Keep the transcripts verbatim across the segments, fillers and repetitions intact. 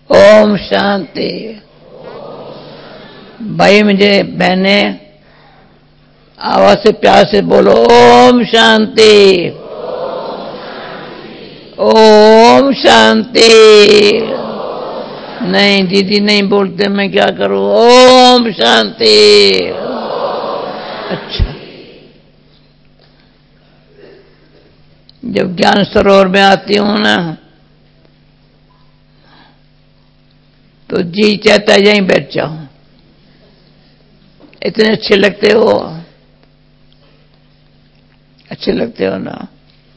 ओम शांति। भाई मुझे बहने आवाज से प्यार से बोलो ओम शांति, ओम शांति। नहीं दीदी नहीं बोलते, मैं क्या करूं? ओम शांति। अच्छा, जब ज्ञान सरोवर में आती हूं ना तो जी चाहता है यहीं बैठ जाऊं, इतने अच्छे लगते हो, अच्छे लगते हो ना।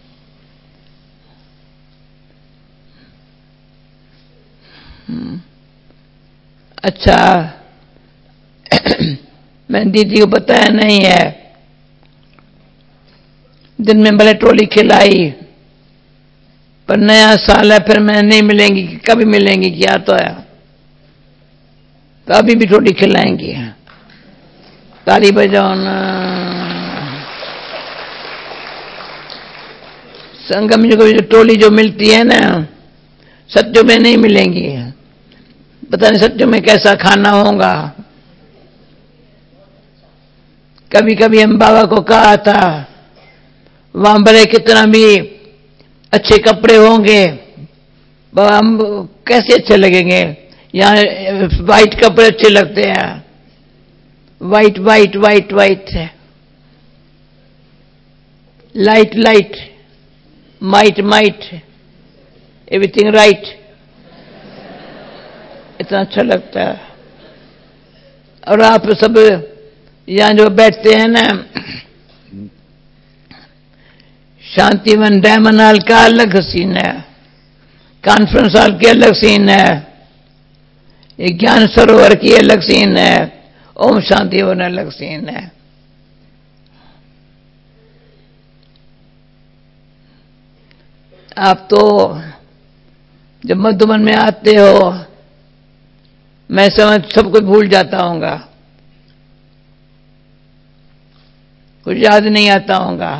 अच्छा मैं दीदी को बताया नहीं है, दिन में भले ट्रोली खिलाई पर नया साल है, फिर मैं नहीं मिलेंगी, कभी मिलेंगी क्या तो है, तो अभी भी ट्रोली खिलाएंगी। ताली बजाओ ना। संगम जी को जो टोली जो मिलती है ना सत्यों में नहीं मिलेंगी, पता नहीं सत्यों में कैसा खाना होगा। कभी कभी हम बाबा को कहा था वहां भले कितना भी अच्छे कपड़े होंगे बाबा हम कैसे अच्छे लगेंगे, यहाँ वाइट कपड़े अच्छे लगते हैं, white white white white light light might might everything right, इतना अच्छा लगता है। और आप सब यहां जो बैठते हैं ना, शांतिवन डायमंड हॉल का अलग सीन है, कॉन्फ्रेंस हॉल की अलग सीन है, ये ज्ञान सरोवर की अलग सीन है, ओम शांति वन अलग सीन है। आप तो जब मधुबन में आते हो मैं समझ सब कुछ भूल जाता हूँगा, कुछ याद नहीं आता होगा।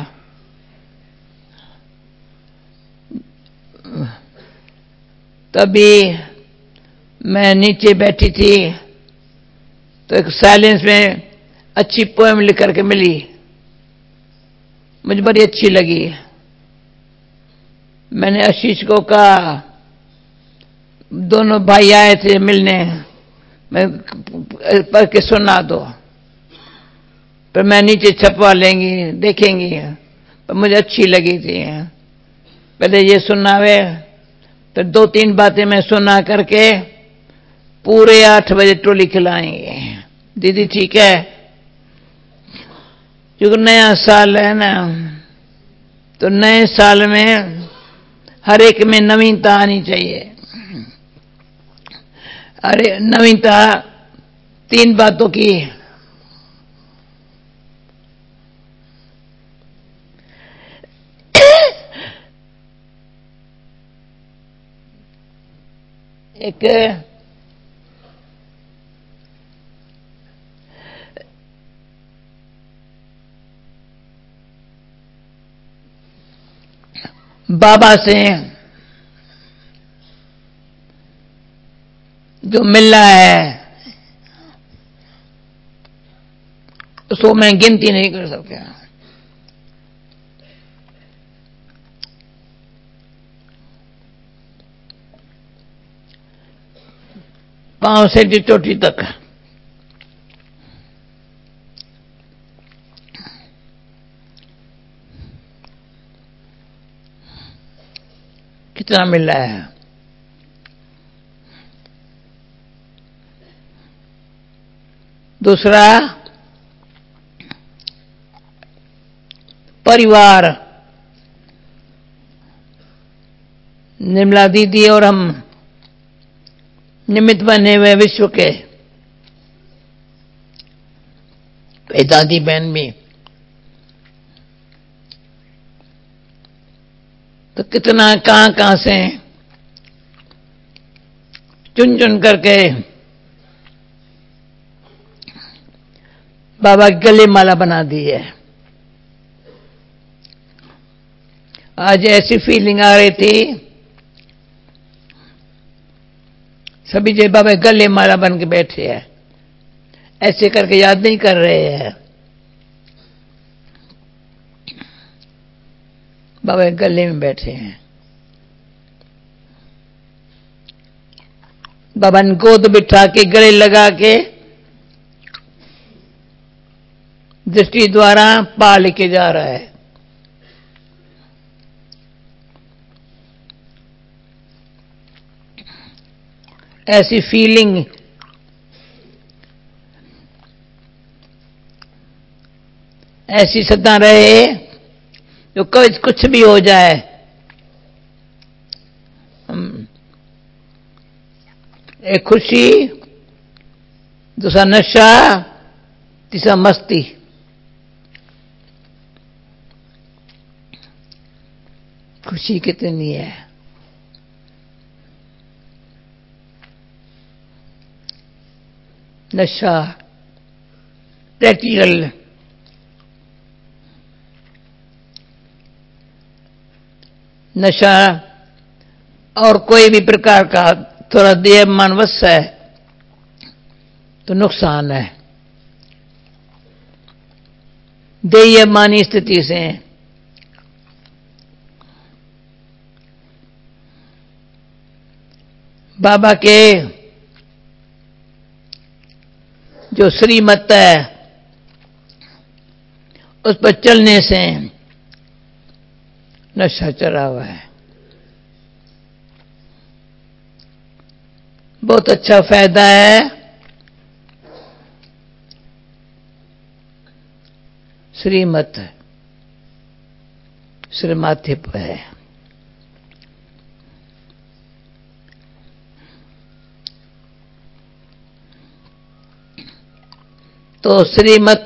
तभी मैं नीचे बैठी थी तो एक साइलेंस में अच्छी पोएम लिख करके मिली, मुझे बड़ी अच्छी लगी। मैंने आशीष को कहा, दोनों भाई आए थे मिलने, मैं पढ़ के सुना दो, पर मैं नीचे छपवा लेंगी देखेंगी, पर मुझे अच्छी लगी थी। पहले ये सुनावे, फिर दो तीन बातें मैं सुना करके पूरे आठ बजे टोली खिलाएंगे। दीदी ठीक है? क्योंकि नया साल है ना, तो नए साल में हर एक में नवीनता आनी चाहिए। अरे नवीनता तीन बातों की, एक बाबा से जो मिल रहा है उसको मैं गिनती नहीं कर सकता। पांव से चोटी तक कितना मिल रहा है। दूसरा परिवार, निर्मला दीदी और हम निमित्त बने हुए विश्व के, दादी बहन भी, तो कितना कहां कहां से चुन चुन करके बाबा की गले माला बना दी है। आज ऐसी फीलिंग आ रही थी सभी जय बाबा गले माला बन के बैठे हैं, ऐसे करके याद नहीं कर रहे हैं। बाबा गले में बैठे हैं। बाबा ने गोद बिठा के गले लगा के दृष्टि द्वारा पा लेके जा रहा है। ऐसी फीलिंग ऐसी सदा रहे जो कभी कुछ भी हो जाए, एक खुशी, दूसरा नशा, तीसरा मस्ती। खुशी कितनी है, नशा, प्रैक्टिकल, नशा और कोई भी प्रकार का थोड़ा देह मन वश है तो नुकसान है। देय मानी स्थिति से बाबा के जो श्रीमत है उस पर चलने से नशा चढ़ा हुआ है। बहुत अच्छा फायदा है। श्रीमत सिर माथे पर है। तो श्रीमत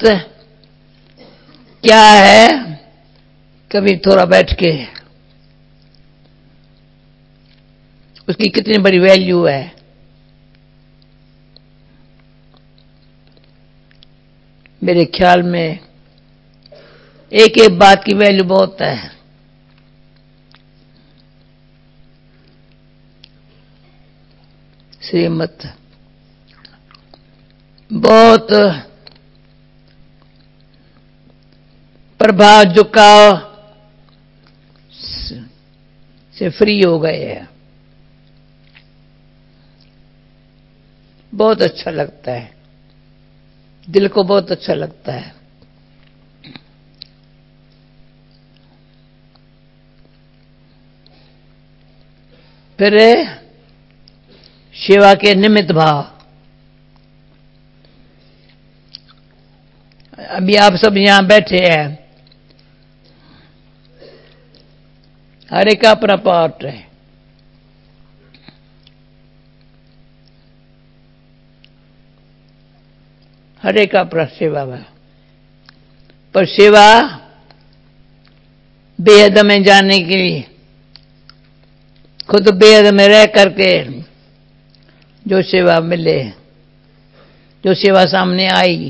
क्या है, कभी थोड़ा बैठ के उसकी कितनी बड़ी वैल्यू है। मेरे ख्याल में एक एक बात की वैल्यू बहुत है। श्रीमत बहुत प्रभाव झुकाव से फ्री हो गए हैं। बहुत अच्छा लगता है, दिल को बहुत अच्छा लगता है। फिर सेवा के निमित्त भाव। अभी आप सब यहां बैठे हैं, हर एक अपना पार्ट है। हर एक अपना सेवा है, पर सेवा बेहद में जाने के लिए खुद बेहद में रह करके जो सेवा मिले, जो सेवा सामने आई।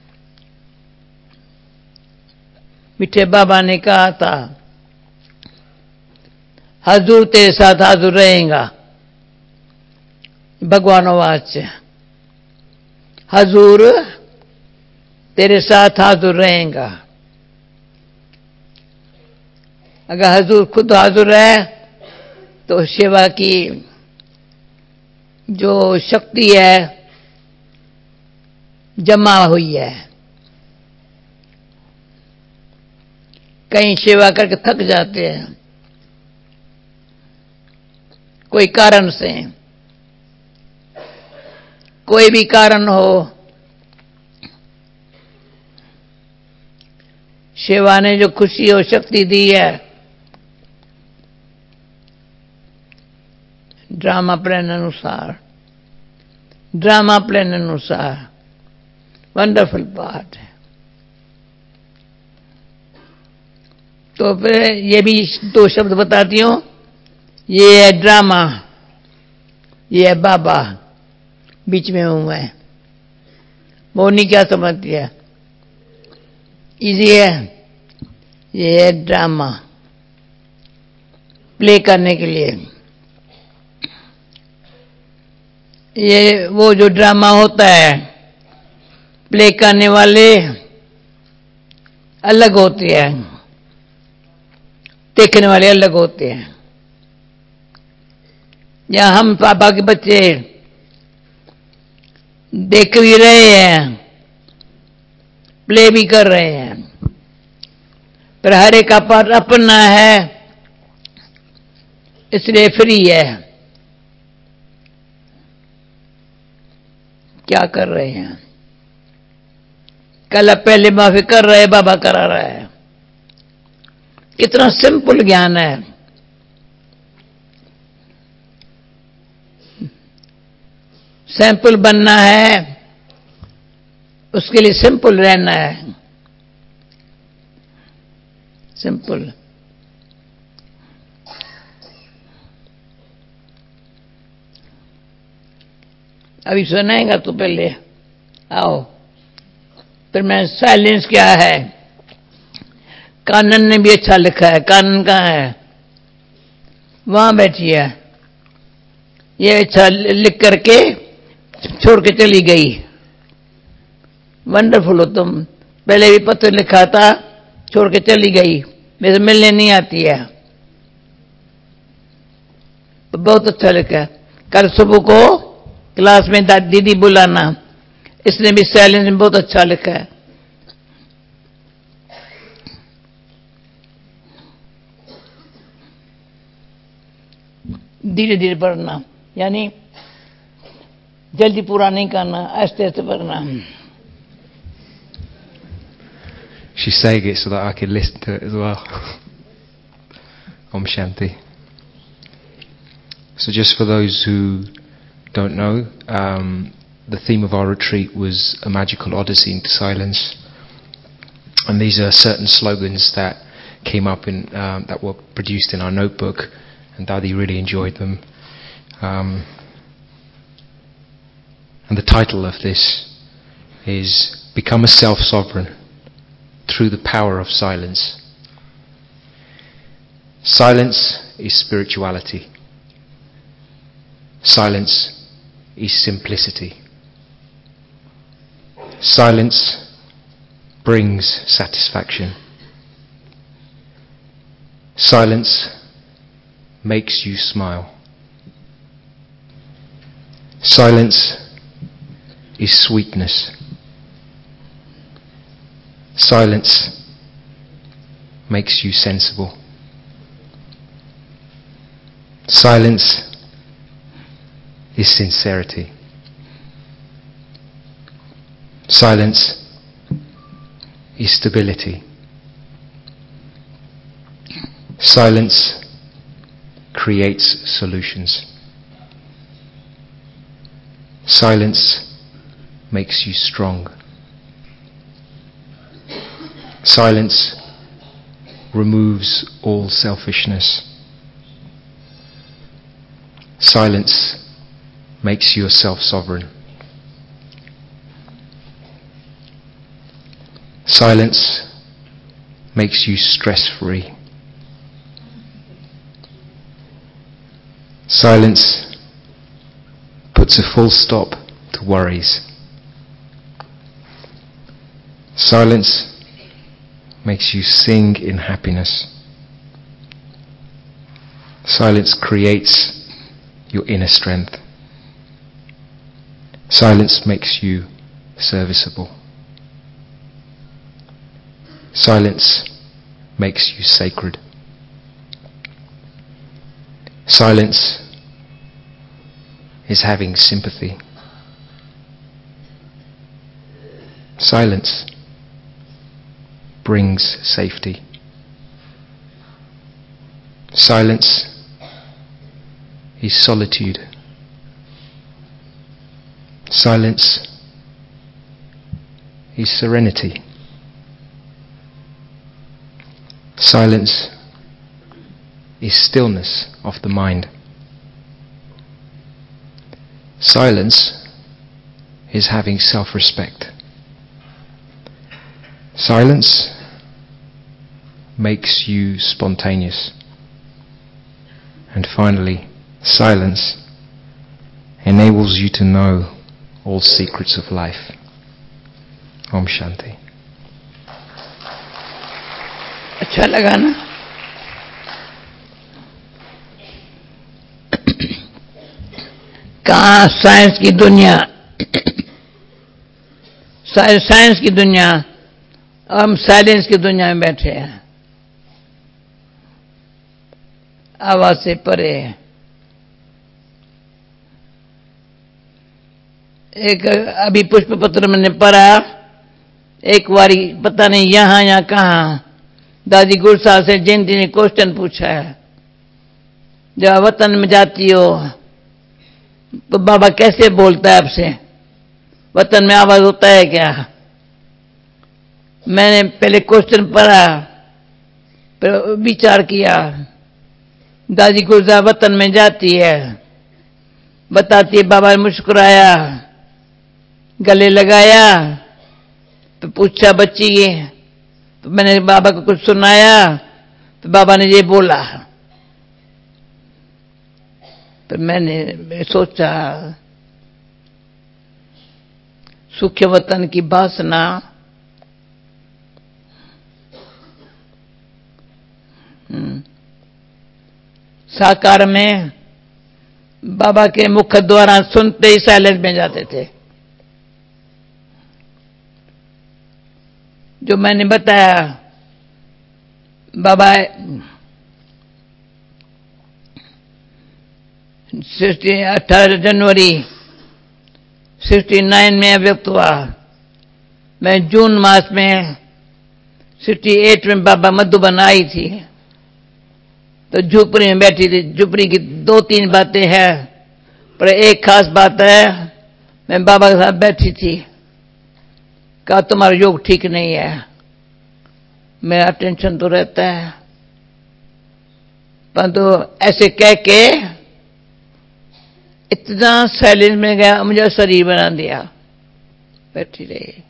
मिठे बाबा ने कहा था, हजूर तेरे साथ हाजुर रहेगा। भगवान वाच हजूर तेरे साथ हाजुर रहेगा। अगर हजूर खुद हाजुर है तो सेवा की जो शक्ति है जमा हुई है। कहीं सेवा करके थक जाते हैं कोई कारण से, कोई भी कारण हो, सेवा ने जो खुशी और शक्ति दी है, ड्रामा प्लान अनुसार, ड्रामा प्लान अनुसार वंडरफुल पार्ट है। तो फिर ये भी दो शब्द बताती हूं, ये है ड्रामा, ये है बाबा, बीच में हूं मैं। मोनी क्या समझती है? इजी है, ये है ड्रामा, प्ले करने के लिए। ये वो जो ड्रामा होता है, प्ले करने वाले अलग होते हैं, देखने वाले अलग होते हैं। या हम पापा के बच्चे देख भी रहे हैं, प्ले भी कर रहे हैं, पर हर एक का पार्ट अपना है, इसलिए फ्री है। क्या कर रहे हैं? कल पहले माफी कर रहे, बाबा करा रहा है। कितना सिंपल ज्ञान है। सैंपल बनना है, उसके लिए सिंपल रहना है। सिंपल। अभी सुनाएगा तो पहले आओ, फिर मैं साइलेंस क्या है। कानन ने भी अच्छा लिखा है। कानन कहाँ है? वहां बैठी है। ये अच्छा लिख करके छोड़ के चली गई। वंडरफुल हो तुम। पहले भी पत्र लिखा था, छोड़ के चली गई, मेरे मिलने नहीं आती है। तो बहुत अच्छा लिखा है। कल सुबह को क्लास में दीदी बुलाना, इसने भी साइलेंस में बहुत अच्छा लिखा है। धीरे धीरे पढ़ना, यानी जल्दी पूरा नहीं करना, आस्ते आस्ते पढ़ना। She's saying it so that I can listen to it as well. Om Shanti. So just for those who don't know, um, the theme of our retreat was a magical odyssey into silence. And these are certain slogans that came up in, um, that were produced in our notebook, and Dadi really enjoyed them. Um, and the title of this is Become a Self-Sovereign Through the Power of Silence. Silence is spirituality. Silence is simplicity. Silence brings satisfaction. Silence makes you smile. Silence is sweetness. Silence makes you sensible. Silence is sincerity. Silence is stability. Silence creates solutions. Silence makes you strong. Silence removes all selfishness. Silence makes you a self-sovereign. Silence makes you stress-free. Silence puts a full stop to worries. Silence makes you sing in happiness. Silence creates your inner strength. Silence makes you serviceable. Silence makes you sacred. Silence is having sympathy. Silence brings safety. Silence is solitude. Silence is serenity. Silence is stillness of the mind. Silence is having self-respect. Silence makes you spontaneous. And finally, silence enables you to know all secrets of life. Om Shanti. अच्छा लगा ना? कहाँ science की दुनिया, science की दुनिया, हम silence की दुनिया में बैठे हैं, आवाज से परे। एक अभी पुष्प पत्र मैंने पढ़ा, एक बारी पता नहीं यहां या कहां, दादी गुरसा से जयंती ने क्वेश्चन पूछा है, जब वतन में जाती हो तो बाबा कैसे बोलता है आपसे, वतन में आवाज होता है क्या? मैंने पहले क्वेश्चन पढ़ा, फिर विचार किया, दादी गुरसा वतन में जाती है, बताती है, बाबा ने मुस्कुराया, गले लगाया, तो पूछा बच्ची, तो मैंने बाबा को कुछ सुनाया, तो बाबा ने ये बोला। तो मैंने सोचा, सुख्य वतन की वासना साकार में बाबा के मुख द्वारा सुनते ही साइलेंस में जाते थे। जो मैंने बताया, बाबा अठारह जनवरी सिक्सटी नाइन में अव्यक्त हुआ। मैं जून मास में सिक्सटी एट में बाबा मधुबन आई थी, तो झुपड़ी में बैठी थी। झुपड़ी की दो तीन बातें हैं, पर एक खास बात है, मैं बाबा के साथ बैठी थी, कहा तुम्हारा योग ठीक नहीं है। मेरा टेंशन तो रहता है, परंतु ऐसे कह के इतना साइलेंस में गया, मुझे शरीर बना दिया, बैठी रही,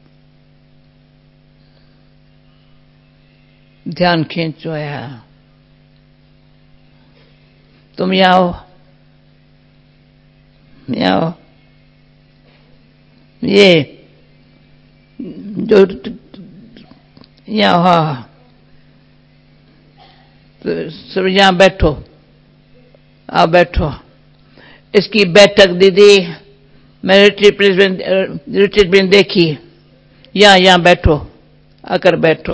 ध्यान खींचवाया, तुम यहाँ आओ, यहाँ आओ, ये जो यहाँ तो सब यहाँ बैठो, आओ बैठो। इसकी बैठक दीदी मैं रिट्रीट में रिट्रीट में देखी, यहाँ यहाँ बैठो, आकर बैठो,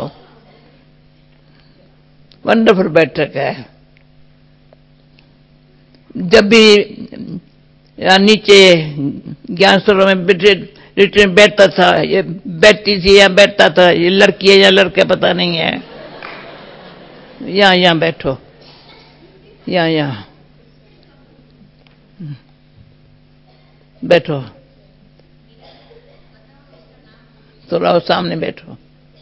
वंडरफुल बैठक है। जब भी नीचे ज्ञान सरोवर में रिट्रीट में बैठता था, ये बैठती थी या बैठता था, ये लड़की है या लड़का पता नहीं है, यहाँ यहाँ बैठो, यहाँ यहाँ बैठो, थोड़ा तो सामने बैठो।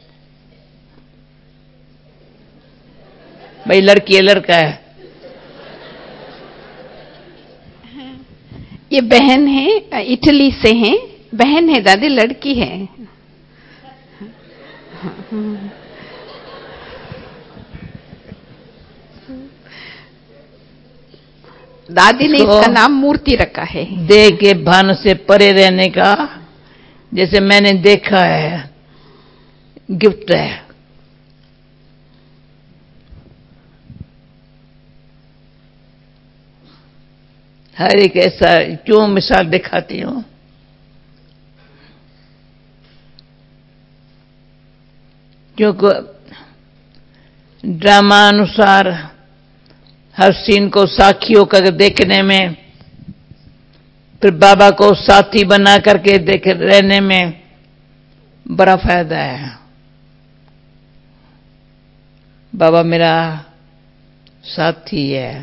भाई लड़की है लड़का है? ये बहन है, इटली से हैं, बहन है दादी, लड़की है। दादी ने इसका नाम मूर्ति रखा है। देह के भान से परे रहने का, जैसे मैंने देखा है, गिफ्ट है। हर एक ऐसा, क्यों मिसाल दिखाती हूं, क्योंकि ड्रामा अनुसार हर सीन को साखी होकर देखने में, फिर बाबा को साथी बना करके देख रहने में बड़ा फायदा है। बाबा मेरा साथी है,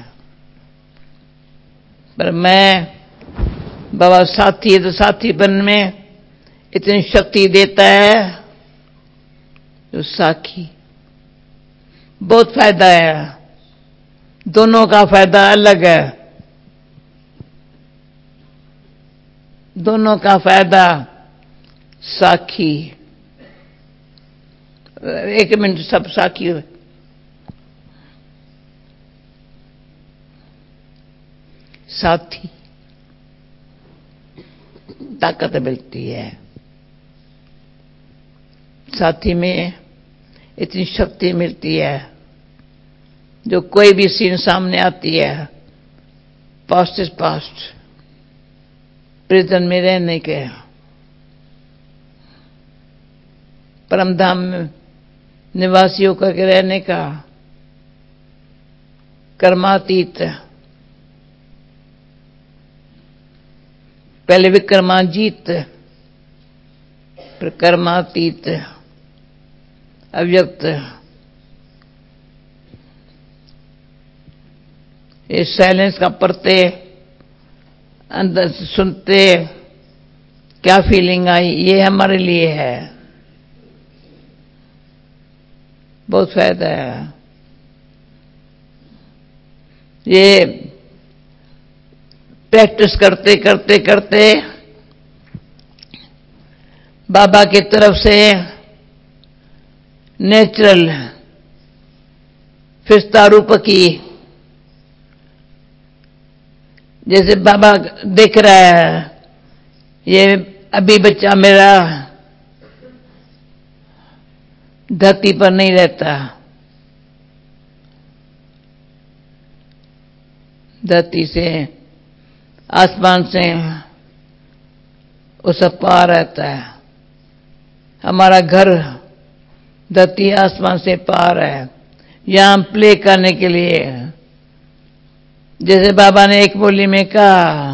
पर मैं, बाबा साथी है तो साथी बन में इतनी शक्ति देता है, जो साखी, बहुत फायदा है, दोनों का फायदा अलग है, दोनों का फायदा। साखी, एक मिनट, सब साखी हो, साथी, ताकत मिलती है, साथी में इतनी शक्ति मिलती है। जो कोई भी सीन सामने आती है, पास्ट इज पास्ट, प्रेजेंट में रहने के, परमधाम में निवासियों का के रहने का, कर्मातीत, पहले विक्रमाजीत, फिर कर्मातीत, अव्यक्त। ये साइलेंस का पढ़ते, अंदर से सुनते क्या फीलिंग आई, ये हमारे लिए है, बहुत फायदा है। ये प्रैक्टिस करते करते करते बाबा की तरफ से नेचुरल फिस्ता रूप की, जैसे बाबा देख रहा है ये अभी बच्चा मेरा धरती पर नहीं रहता, धरती से आसमान से उस पार रहता है। हमारा घर धरती आसमान से पार है, यहां प्ले करने के लिए। जैसे बाबा ने एक बोली में कहा,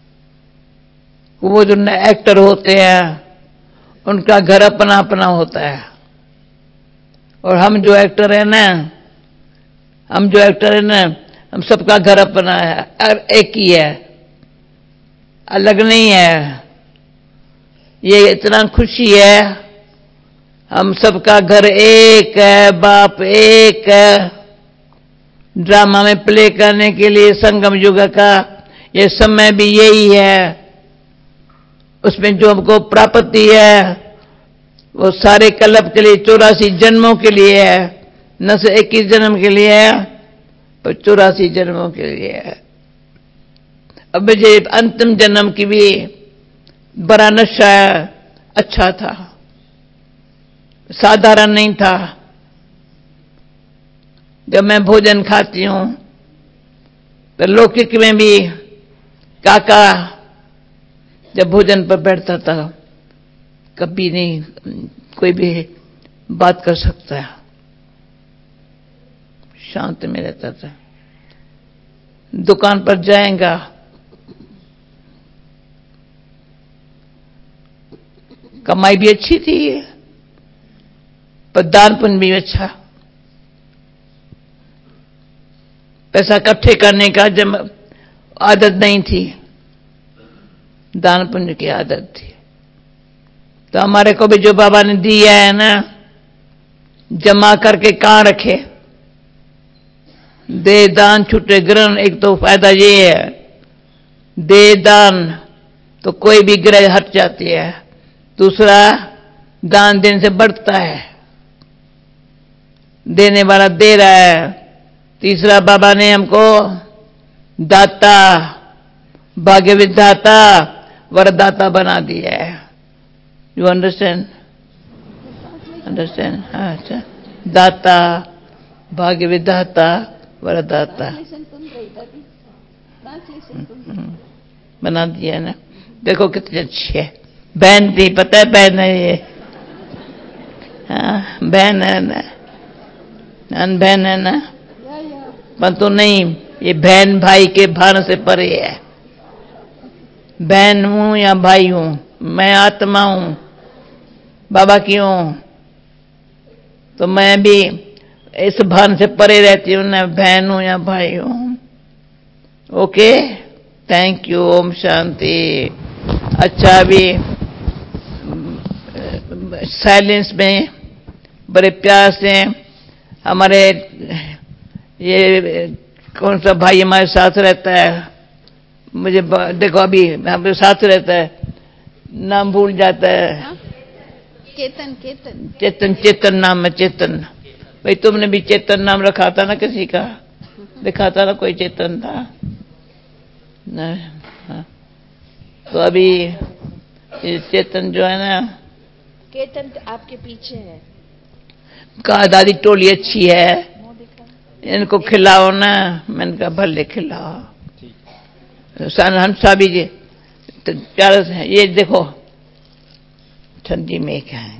वो जो एक्टर होते हैं उनका घर अपना अपना होता है, और हम जो एक्टर है ना, हम जो एक्टर है ना, हम सबका घर अपना है, और एक ही है, अलग नहीं है। ये इतना खुशी है, हम सबका घर एक है, बाप एक है। ड्रामा में प्ले करने के लिए संगम युग का ये समय भी यही है। उसमें जो हमको प्राप्ति है वो सारे कल्प के लिए, चौरासी जन्मों के लिए है, न से इक्कीस जन्म के लिए है, पर चौरासी जन्मों के लिए है। अब मुझे अंतिम जन्म की भी बड़ा नशा है, अच्छा था, साधारण नहीं था। जब मैं भोजन खाती हूं तो लौकिक में भी काका जब भोजन पर बैठता था, कभी नहीं कोई भी बात कर सकता है, शांत में रहता था। दुकान पर जाएगा, कमाई भी अच्छी थी, पर दान पुण्य भी अच्छा। पैसा इकट्ठे करने का जब आदत नहीं थी, दान पुण्य की आदत थी। तो हमारे को भी जो बाबा ने दिया है ना, जमा करके कहां रखे, दे दान छूटे ग्रहण। एक तो फायदा ये है, दे दान तो कोई भी ग्रह हट जाती है, दूसरा दान देने से बढ़ता है, देने वाला दे रहा है, तीसरा बाबा ने हमको दाता, भाग्य विधाता, वरदाता बना दिया है। You understand? अंडरस्टैंड? अच्छा, दाता, भाग्य विधाता, वरदाता बना दिया ना। देखो कितनी अच्छी है बहन थी, पता है बहन है ये, हाँ बहन है ना, नन बहन है ना, पर तो नहीं, ये बहन भाई के भान से परे है। बहन हूं या भाई हूं, मैं आत्मा हूं, बाबा की हूं, तो मैं भी इस भान से परे रहती हूं ना, बहन हूं या भाई हूं। Okay, thank you, Om Shanti. अच्छा, अभी साइलेंस में बड़े प्यार से हमारे ये कौन सा भाई हमारे साथ रहता है, मुझे देखो अभी हमारे साथ रहता है, नाम भूल जाता है। केतन केतन चेतन चेतन नाम है, चेतन। भाई तुमने भी चेतन नाम रखा था ना, किसी का लिखा था ना, कोई चेतन था ना। हाँ। तो अभी ये चेतन जो है ना, केतन आपके पीछे है। कहा दादी टोली अच्छी है, इनको खिलाओ ना। मैंने कहा भले खिलाओ। सन हंसा भी जी तो चार ये देखो ठंडी में क्या है।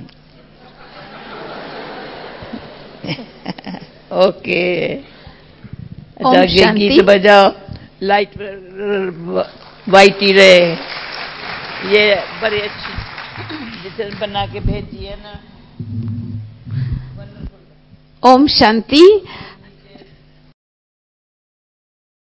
ओके, अच्छा ये गीत बजाओ, लाइट वाइट ही रहे। ये बड़ी अच्छी जिसे बना के भेजी है ना। ओम शांति।